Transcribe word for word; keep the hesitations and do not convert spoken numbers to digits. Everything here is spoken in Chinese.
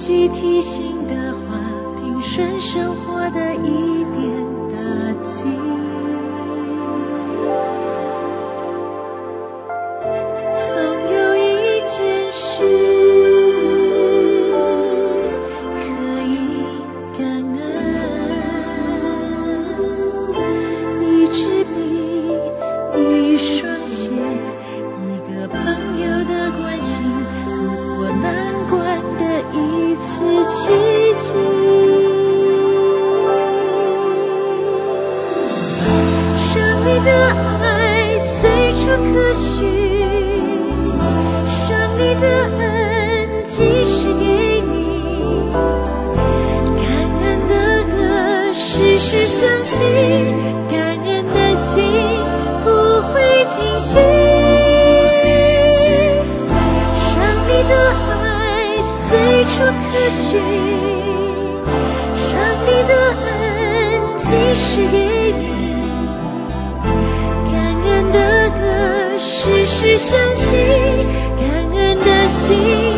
句提醒的话，平顺生活的一点打击。总有一件事可以感恩，一支笔，一双鞋，一个朋友的关心，度过难关的一次奇迹。上帝的爱随处可寻，上帝的恩即时给你，感恩的歌时时响起，感恩的心不会停息。上帝的爱随处可寻，上帝的恩即时给你，感恩的歌时时响起，感恩的心